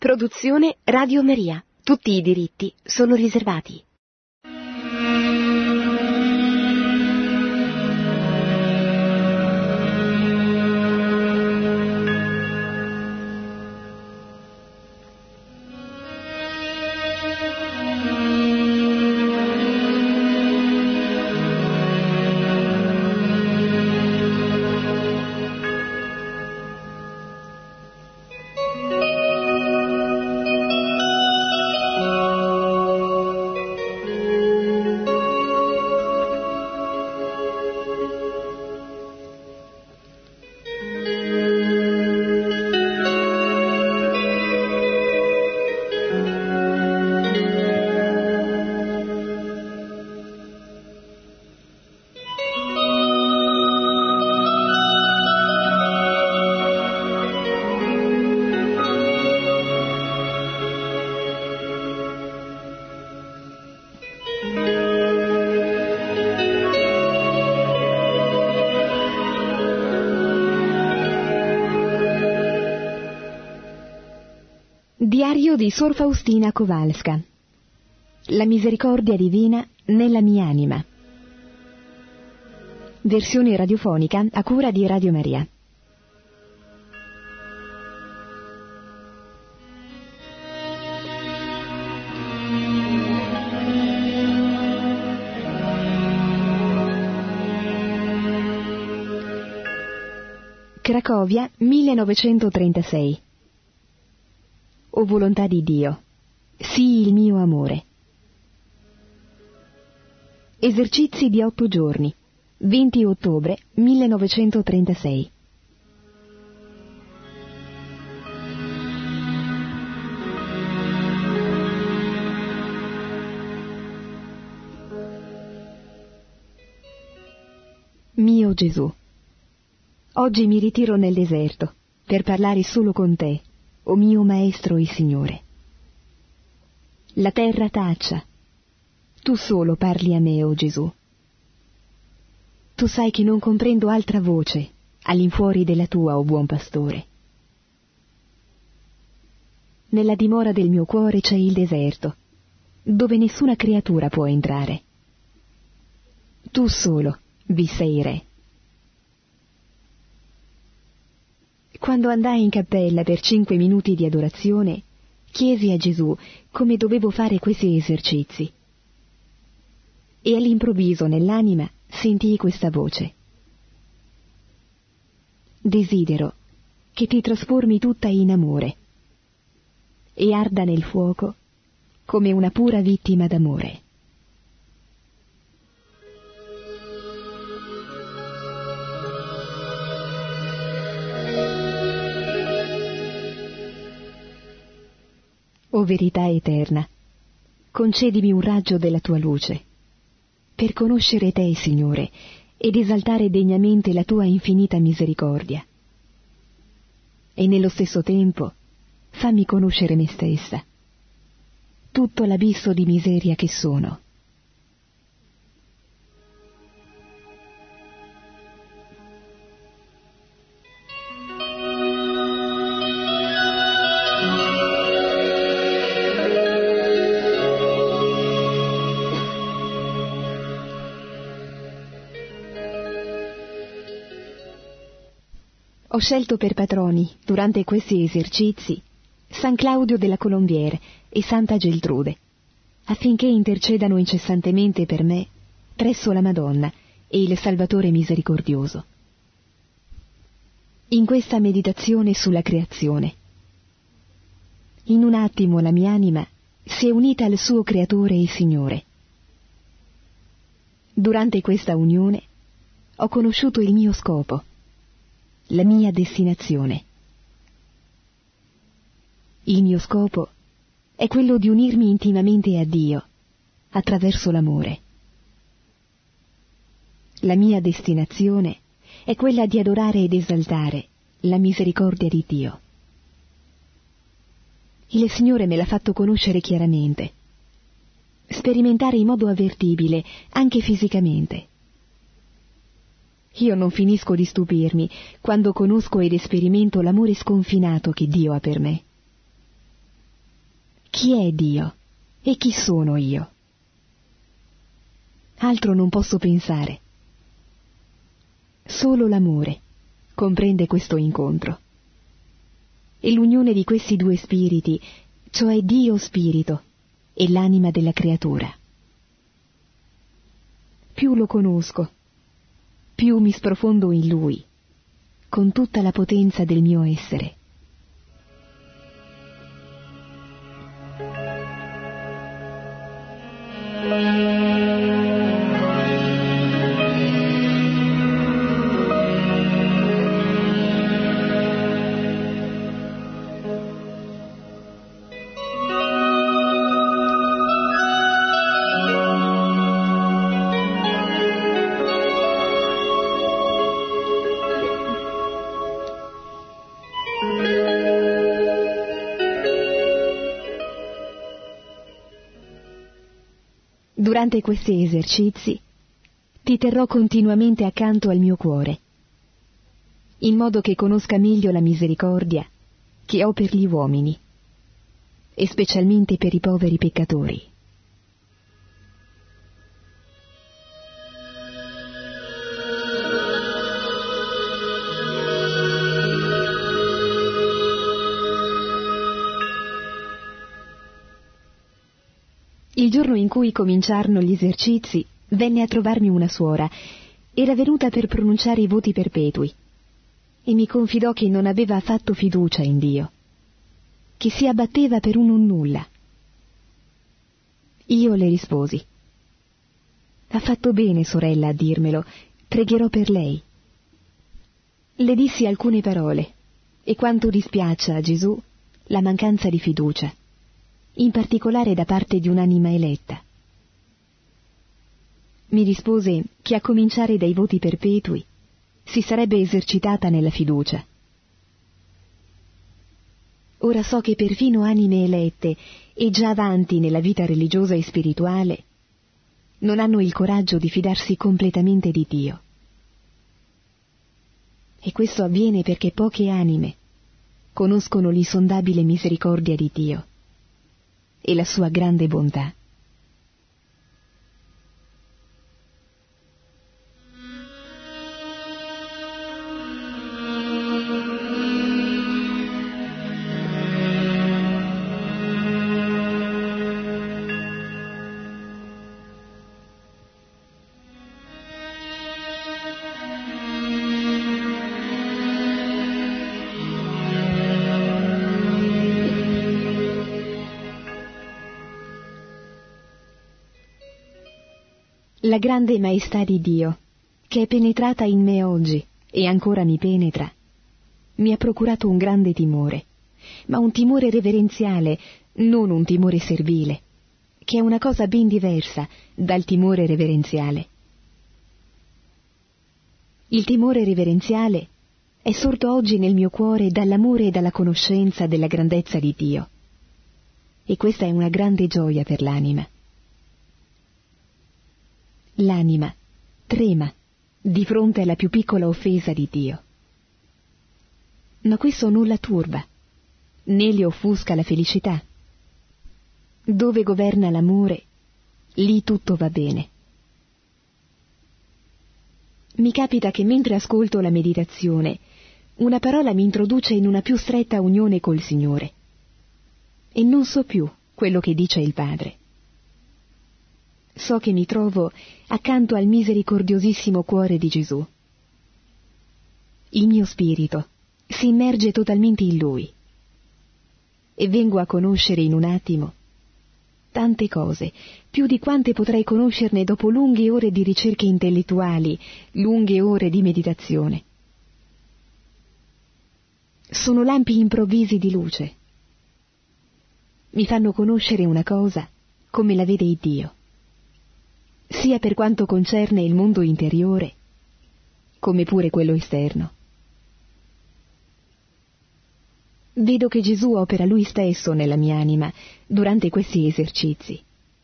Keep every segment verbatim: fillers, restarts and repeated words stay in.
Produzione Radio Maria. Tutti i diritti sono riservati. Diario di Sor Faustina Kowalska. La misericordia divina nella mia anima. Versione radiofonica a cura di Radio Maria. Cracovia, millenovecentotrentasei. O volontà di Dio, sii il mio amore. Esercizi di otto giorni, venti ottobre millenovecentotrentasei. Mio Gesù, oggi mi ritiro nel deserto per parlare solo con te, o mio Maestro e Signore. La terra taccia, tu solo parli a me, o Gesù. Tu sai che non comprendo altra voce all'infuori della tua, o buon pastore. Nella dimora del mio cuore c'è il deserto, dove nessuna creatura può entrare. Tu solo vi sei re. Quando andai in cappella per cinque minuti di adorazione, chiesi a Gesù come dovevo fare questi esercizi. E all'improvviso nell'anima sentii questa voce. Desidero che ti trasformi tutta in amore e arda nel fuoco come una pura vittima d'amore. O verità eterna, concedimi un raggio della tua luce, per conoscere te, Signore, ed esaltare degnamente la tua infinita misericordia. E nello stesso tempo fammi conoscere me stessa, tutto l'abisso di miseria che sono. Ho scelto per patroni, durante questi esercizi, San Claudio della Colombière e Santa Geltrude, affinché intercedano incessantemente per me presso la Madonna e il Salvatore misericordioso. In questa meditazione sulla creazione, in un attimo la mia anima si è unita al suo Creatore e Signore. Durante questa unione ho conosciuto il mio scopo, la mia destinazione. Il mio scopo è quello di unirmi intimamente a Dio attraverso l'amore. La mia destinazione è quella di adorare ed esaltare la misericordia di Dio. Il Signore me l'ha fatto conoscere chiaramente, sperimentare in modo avvertibile, anche fisicamente. Io non finisco di stupirmi quando conosco ed esperimento l'amore sconfinato che Dio ha per me. chi è Dio e chi sono io? Altro non posso pensare. Solo l'amore comprende questo incontro. E l'unione di questi due spiriti, cioè Dio Spirito e l'anima della creatura. Più lo conosco, più mi sprofondo in Lui, con tutta la potenza del mio essere. Durante questi esercizi ti terrò continuamente accanto al mio cuore, in modo che conosca meglio la misericordia che ho per gli uomini, e specialmente per i poveri peccatori. Il giorno in cui cominciarono gli esercizi, venne a trovarmi una suora. Era venuta per pronunciare i voti perpetui e mi confidò che non aveva affatto fiducia in Dio, che si abbatteva per un nonnulla. Io le risposi: «Ha fatto bene, sorella, a dirmelo, pregherò per lei». Le dissi alcune parole e quanto dispiaccia a Gesù la mancanza di fiducia, in particolare da parte di un'anima eletta. Mi rispose che a cominciare dai voti perpetui si sarebbe esercitata nella fiducia. Ora so che perfino anime elette e già avanti nella vita religiosa e spirituale non hanno il coraggio di fidarsi completamente di Dio. E questo avviene perché poche anime conoscono l'insondabile misericordia di Dio e la sua grande bontà. La grande maestà di Dio, che è penetrata in me oggi e ancora mi penetra, mi ha procurato un grande timore, ma un timore reverenziale, non un timore servile, che è una cosa ben diversa dal timore reverenziale. Il timore reverenziale è sorto oggi nel mio cuore dall'amore e dalla conoscenza della grandezza di Dio, e questa è una grande gioia per l'anima. L'anima trema di fronte alla più piccola offesa di Dio. Ma questo non la turba, né le offusca la felicità. Dove governa l'amore, lì tutto va bene. Mi capita che mentre ascolto la meditazione, una parola mi introduce in una più stretta unione col Signore, e non so più quello che dice il Padre. So che mi trovo accanto al misericordiosissimo cuore di Gesù. Il mio spirito si immerge totalmente in Lui e vengo a conoscere in un attimo tante cose, più di quante potrei conoscerne dopo lunghe ore di ricerche intellettuali, lunghe ore di meditazione. Sono lampi improvvisi di luce. Mi fanno conoscere una cosa come la vede il Dio, sia per quanto concerne il mondo interiore, come pure quello esterno. Vedo che Gesù opera Lui stesso nella mia anima durante questi esercizi.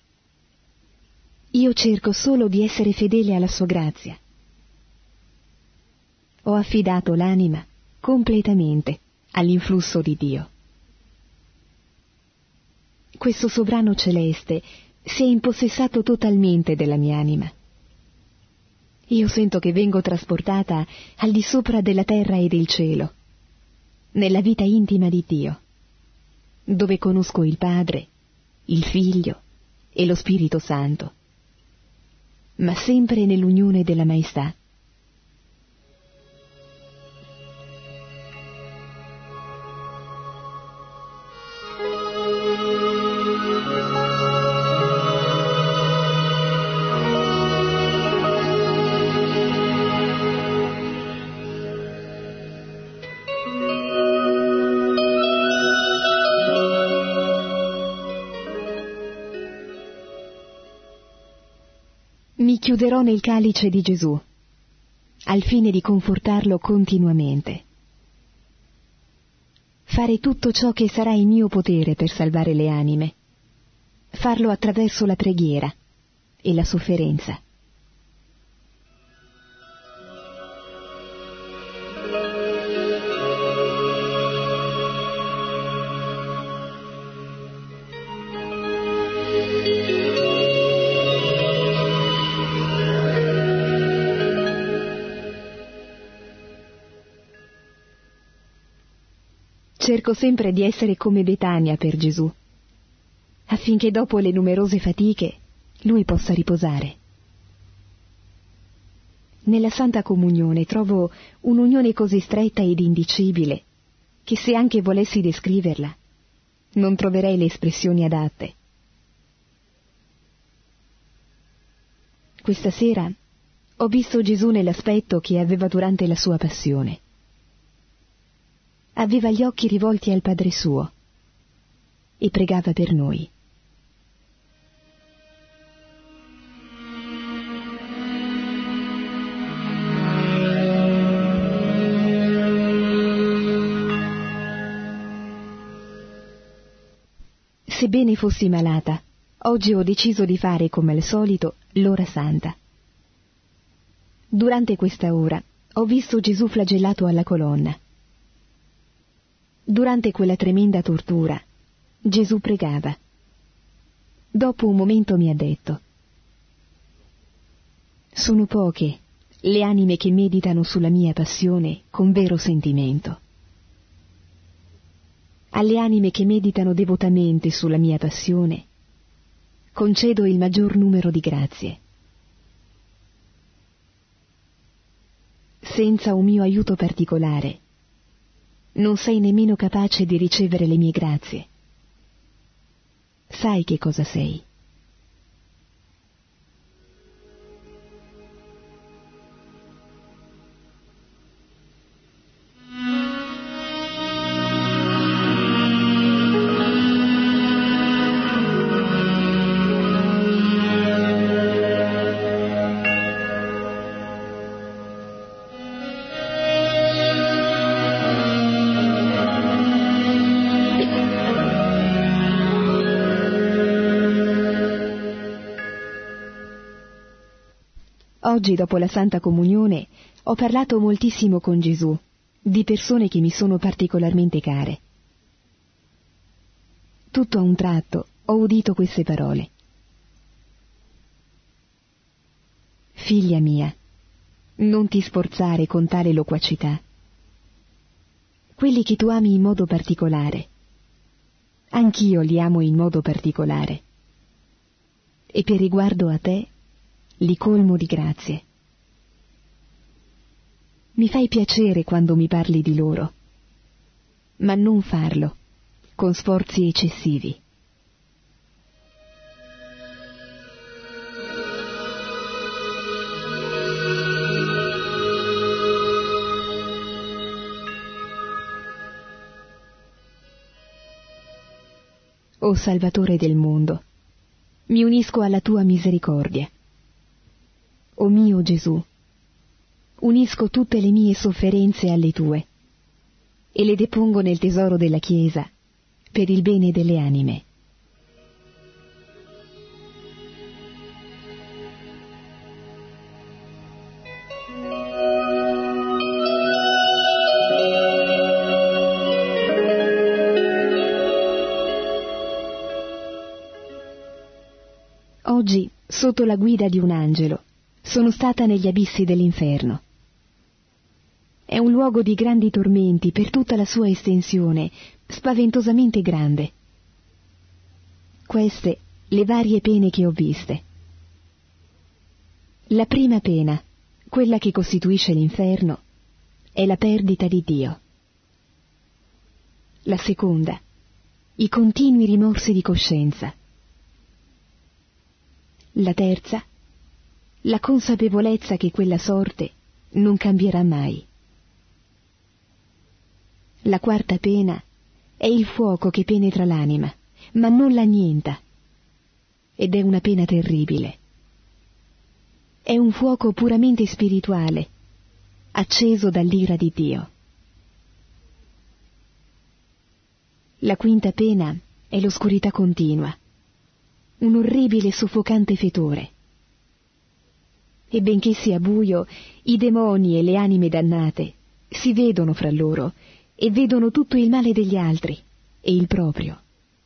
Io cerco solo di essere fedele alla sua grazia. Ho affidato l'anima completamente all'influsso di Dio. questo sovrano celeste si è impossessato totalmente della mia anima. Io sento che vengo trasportata al di sopra della terra e del cielo, nella vita intima di Dio, dove conosco il Padre, il Figlio e lo Spirito Santo, ma sempre nell'unione della Maestà. Mi chiuderò nel calice di Gesù, al fine di confortarlo continuamente. Fare tutto ciò che sarà in mio potere per salvare le anime, farlo attraverso la preghiera e la sofferenza. Cerco sempre di essere come Betania per Gesù, affinché dopo le numerose fatiche lui possa riposare. Nella Santa Comunione trovo un'unione così stretta ed indicibile che se anche volessi descriverla non troverei le espressioni adatte. Questa sera ho visto Gesù nell'aspetto che aveva durante la sua passione. Aveva gli occhi rivolti al Padre suo e pregava per noi. Sebbene fossi malata, oggi ho deciso di fare, come al solito, l'ora santa. Durante questa ora ho visto Gesù flagellato alla colonna. Durante quella tremenda tortura, Gesù pregava. Dopo un momento mi ha detto: sono poche le anime che meditano sulla mia passione con vero sentimento. Alle anime che meditano devotamente sulla mia passione concedo il maggior numero di grazie. Senza un mio aiuto particolare, non sei nemmeno capace di ricevere le mie grazie. Sai che cosa sei? Oggi, dopo la Santa Comunione, ho parlato moltissimo con Gesù, di persone che mi sono particolarmente care. Tutto a un tratto ho udito queste parole: figlia mia, non ti sforzare con tale loquacità. Quelli che tu ami in modo particolare, anch'io li amo in modo particolare, e per riguardo a te li colmo di grazie. Mi fai piacere quando mi parli di loro, ma non farlo con sforzi eccessivi. O Salvatore del mondo, mi unisco alla tua misericordia. O mio Gesù, unisco tutte le mie sofferenze alle tue e le depongo nel tesoro della Chiesa per il bene delle anime. Oggi, sotto la guida di un angelo, sono stata negli abissi dell'inferno. È un luogo di grandi tormenti per tutta la sua estensione, spaventosamente grande. Queste le varie pene che ho viste. La prima pena, quella che costituisce l'inferno, è la perdita di Dio. La seconda, i continui rimorsi di coscienza. La terza, la consapevolezza che quella sorte non cambierà mai. La quarta pena è il fuoco che penetra l'anima, ma non l'annienta, ed è una pena terribile. È un fuoco puramente spirituale, acceso dall'ira di Dio. La quinta pena è l'oscurità continua, un orribile e soffocante fetore. E benché sia buio, i demoni e le anime dannate si vedono fra loro e vedono tutto il male degli altri e il proprio.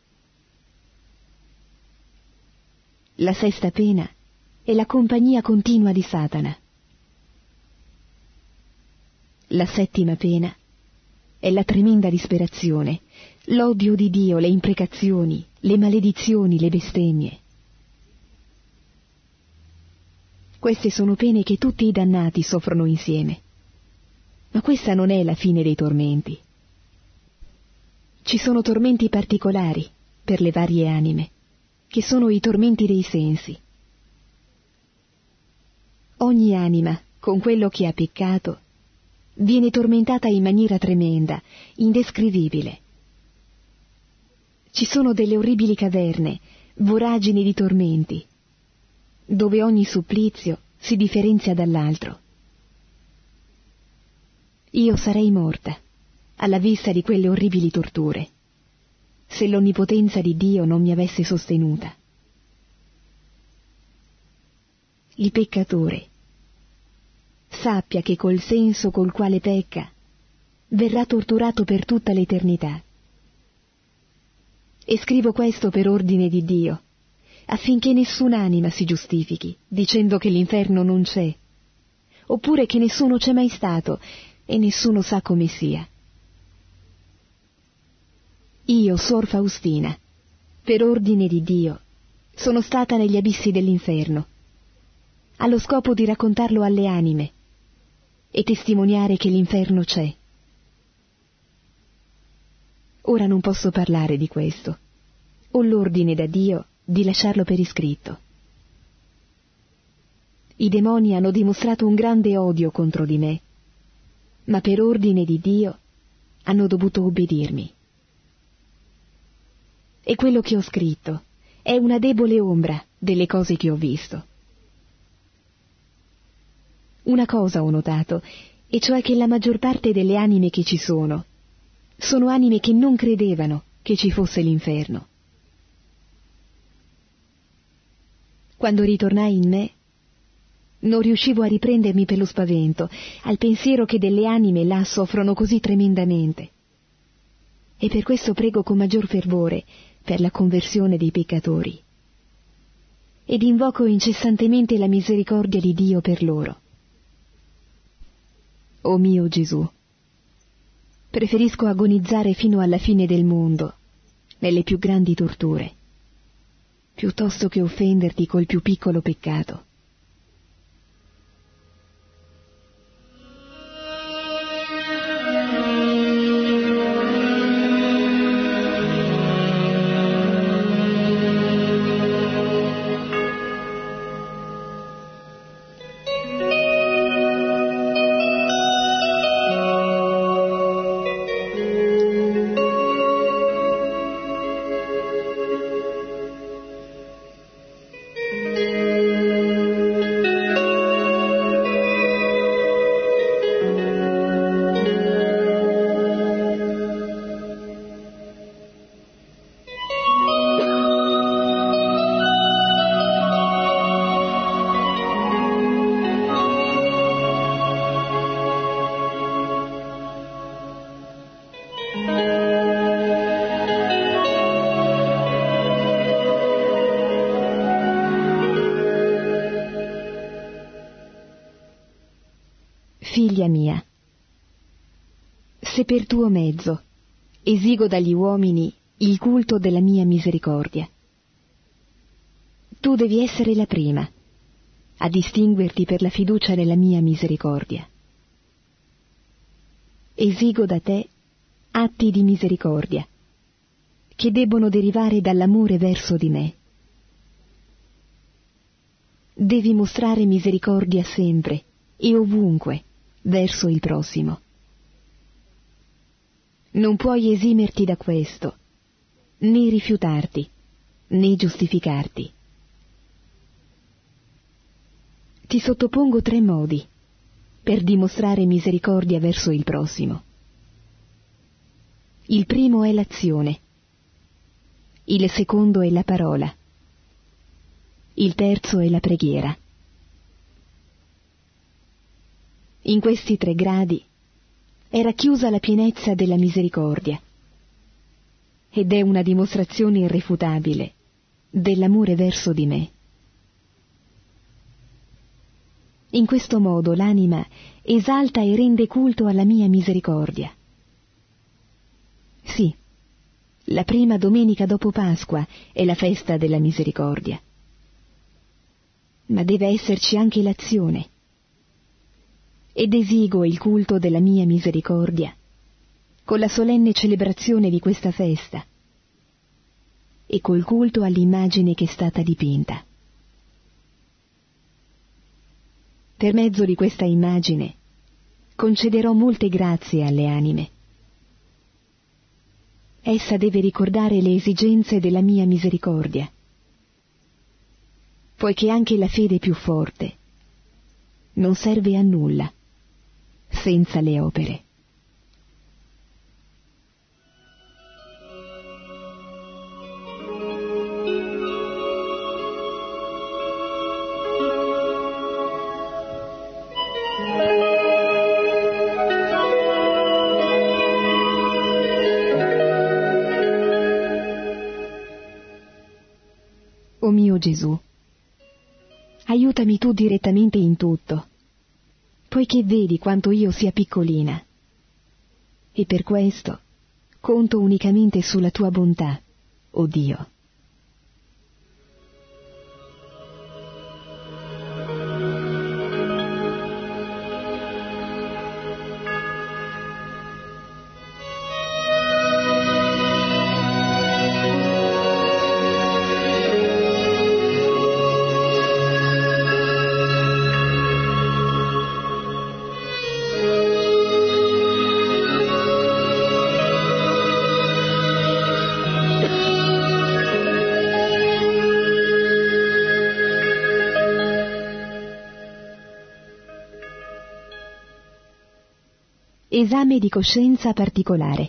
La sesta pena è la compagnia continua di Satana. La settima pena è la tremenda disperazione, l'odio di Dio, le imprecazioni, le maledizioni, le bestemmie. Queste sono pene che tutti i dannati soffrono insieme. Ma questa non è la fine dei tormenti. Ci sono tormenti particolari per le varie anime, che sono i tormenti dei sensi. Ogni anima, con quello che ha peccato, viene tormentata in maniera tremenda, indescrivibile. Ci sono delle orribili caverne, voragini di tormenti, dove ogni supplizio si differenzia dall'altro. Io sarei morta alla vista di quelle orribili torture, se l'onnipotenza di Dio non mi avesse sostenuta. Il peccatore sappia che col senso col quale pecca verrà torturato per tutta l'eternità. E scrivo questo per ordine di Dio, affinché nessun'anima si giustifichi dicendo che l'inferno non c'è, oppure che nessuno c'è mai stato e nessuno sa come sia. Io, Suor Faustina, per ordine di Dio, sono stata negli abissi dell'inferno, allo scopo di raccontarlo alle anime e testimoniare che l'inferno c'è. Ora non posso parlare di questo. Ho l'ordine da Dio di lasciarlo per iscritto. I demoni hanno dimostrato un grande odio contro di me, ma per ordine di Dio hanno dovuto obbedirmi. E quello che ho scritto è una debole ombra delle cose che ho visto. Una cosa ho notato, e cioè che la maggior parte delle anime che ci sono, sono anime che non credevano che ci fosse l'inferno. Quando ritornai in me, non riuscivo a riprendermi per lo spavento, al pensiero che delle anime là soffrono così tremendamente. E per questo prego con maggior fervore per la conversione dei peccatori. Ed invoco incessantemente la misericordia di Dio per loro. O mio Gesù, preferisco agonizzare fino alla fine del mondo, nelle più grandi torture, piuttosto che offenderti col più piccolo peccato. Figlia mia, se per tuo mezzo esigo dagli uomini il culto della mia misericordia, tu devi essere la prima a distinguerti per la fiducia nella mia misericordia. Esigo da te atti di misericordia che debbono derivare dall'amore verso di me. Devi mostrare misericordia sempre e ovunque verso il prossimo. Non puoi esimerti da questo, né rifiutarti, né giustificarti. Ti sottopongo tre modi per dimostrare misericordia verso il prossimo. Il primo è l'azione, il secondo è la parola, il terzo è la preghiera. In questi tre gradi è racchiusa la pienezza della misericordia ed è una dimostrazione irrefutabile dell'amore verso di me. In questo modo l'anima esalta e rende culto alla mia misericordia. Sì, la prima domenica dopo Pasqua è la festa della misericordia, ma deve esserci anche l'azione. Ed esigo il culto della mia misericordia con la solenne celebrazione di questa festa e col culto all'immagine che è stata dipinta. Per mezzo di questa immagine concederò molte grazie alle anime. Essa deve ricordare le esigenze della mia misericordia, poiché anche la fede più forte non serve a nulla senza le opere. O mio Gesù, aiutami tu direttamente in tutto, poiché vedi quanto io sia piccolina, e per questo conto unicamente sulla tua bontà, o Dio. Esame di coscienza particolare.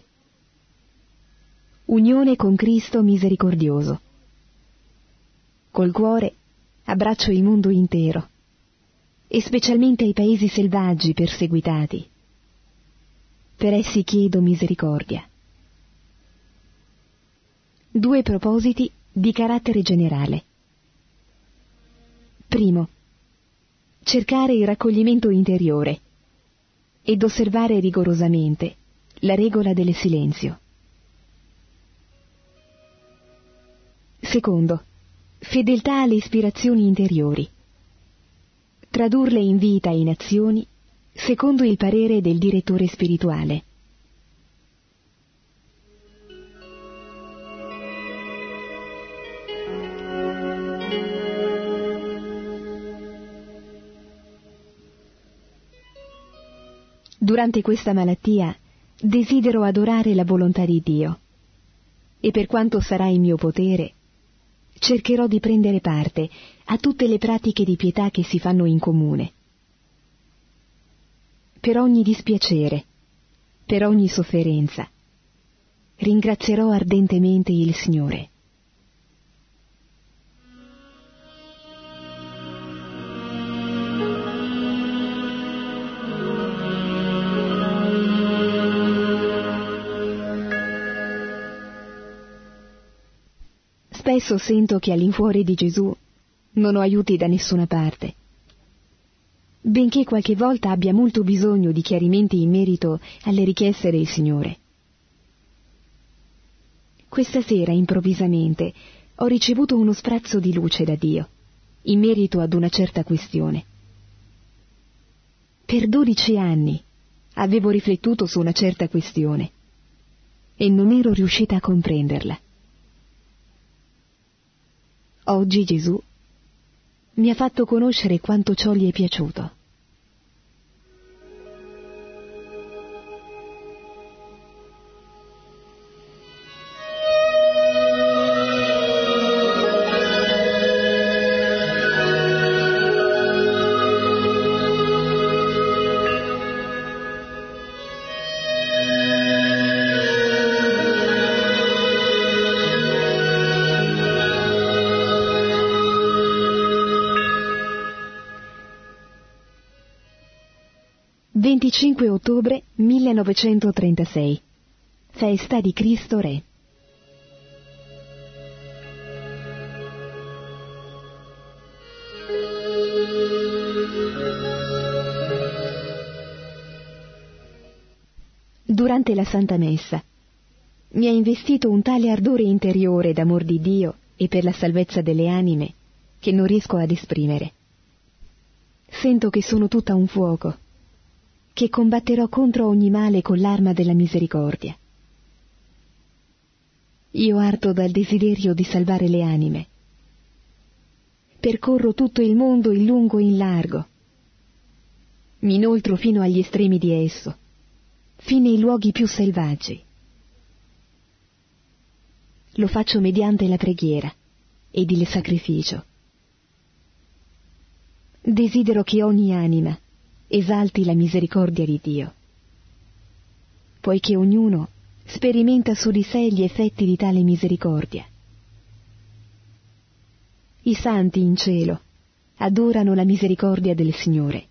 Unione con Cristo misericordioso. Col cuore abbraccio il mondo intero, e specialmente i paesi selvaggi perseguitati. Per essi chiedo misericordia. Due propositi di carattere generale. Primo, cercare il raccoglimento interiore ed osservare rigorosamente la regola del silenzio. Secondo, fedeltà alle ispirazioni interiori. Tradurle in vita e in azioni secondo il parere del direttore spirituale. Durante questa malattia desidero adorare la volontà di Dio e per quanto sarà in mio potere cercherò di prendere parte a tutte le pratiche di pietà che si fanno in comune. Per ogni dispiacere, per ogni sofferenza, ringrazierò ardentemente il Signore. Spesso sento che all'infuori di Gesù non ho aiuti da nessuna parte. benché qualche volta abbia molto bisogno di chiarimenti in merito alle richieste del Signore. Questa sera, improvvisamente, ho ricevuto uno sprazzo di luce da Dio, in merito ad una certa questione. Per dodici anni avevo riflettuto su una certa questione e non ero riuscita a comprenderla. Oggi Gesù mi ha fatto conoscere quanto ciò gli è piaciuto. venticinque ottobre millenovecentotrentasei. Festa di Cristo Re. Durante la Santa Messa mi ha investito un tale ardore interiore d'amor di Dio e per la salvezza delle anime che non riesco ad esprimere. Sento che sono tutta un fuoco, che combatterò contro ogni male con l'arma della misericordia. Io ardo dal desiderio di salvare le anime. Percorro tutto il mondo in lungo e in largo. Mi inoltro fino agli estremi di esso, fino ai luoghi più selvaggi. Lo faccio mediante la preghiera ed il sacrificio. Desidero che ogni anima esalti la misericordia di Dio, poiché ognuno sperimenta su di sé gli effetti di tale misericordia. I santi in cielo adorano la misericordia del Signore.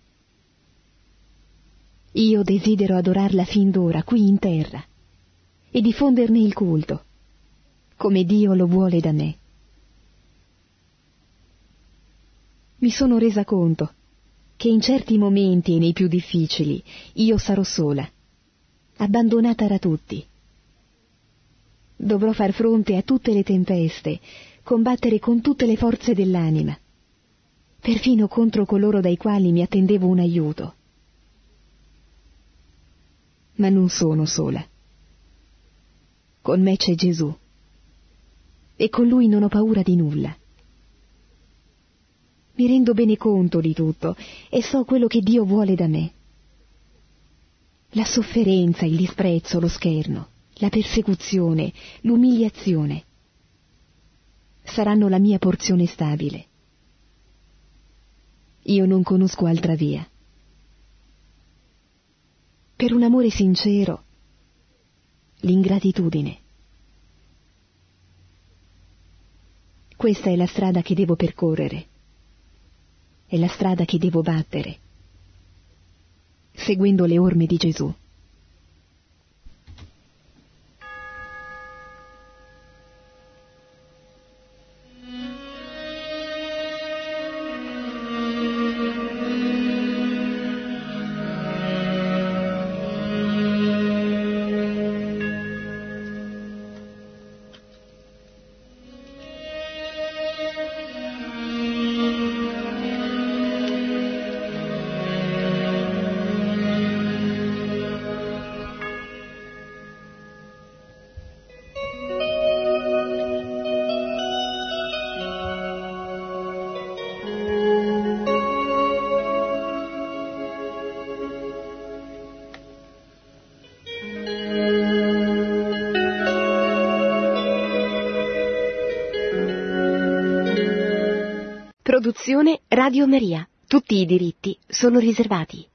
Io desidero adorarla fin d'ora qui in terra e diffonderne il culto, come Dio lo vuole da me. Mi sono resa conto che in certi momenti e nei più difficili io sarò sola, abbandonata da tutti. Dovrò far fronte a tutte le tempeste, combattere con tutte le forze dell'anima, perfino contro coloro dai quali mi attendevo un aiuto. Ma non sono sola. Con me c'è Gesù, e con Lui non ho paura di nulla. Mi rendo bene conto di tutto e so quello che Dio vuole da me. La sofferenza, il disprezzo, lo scherno, la persecuzione, l'umiliazione saranno la mia porzione stabile. Io non conosco altra via. Per un amore sincero, l'ingratitudine. Questa è la strada che devo percorrere. È la strada che devo battere, seguendo le orme di Gesù. Produzione Radio Maria. Tutti i diritti sono riservati.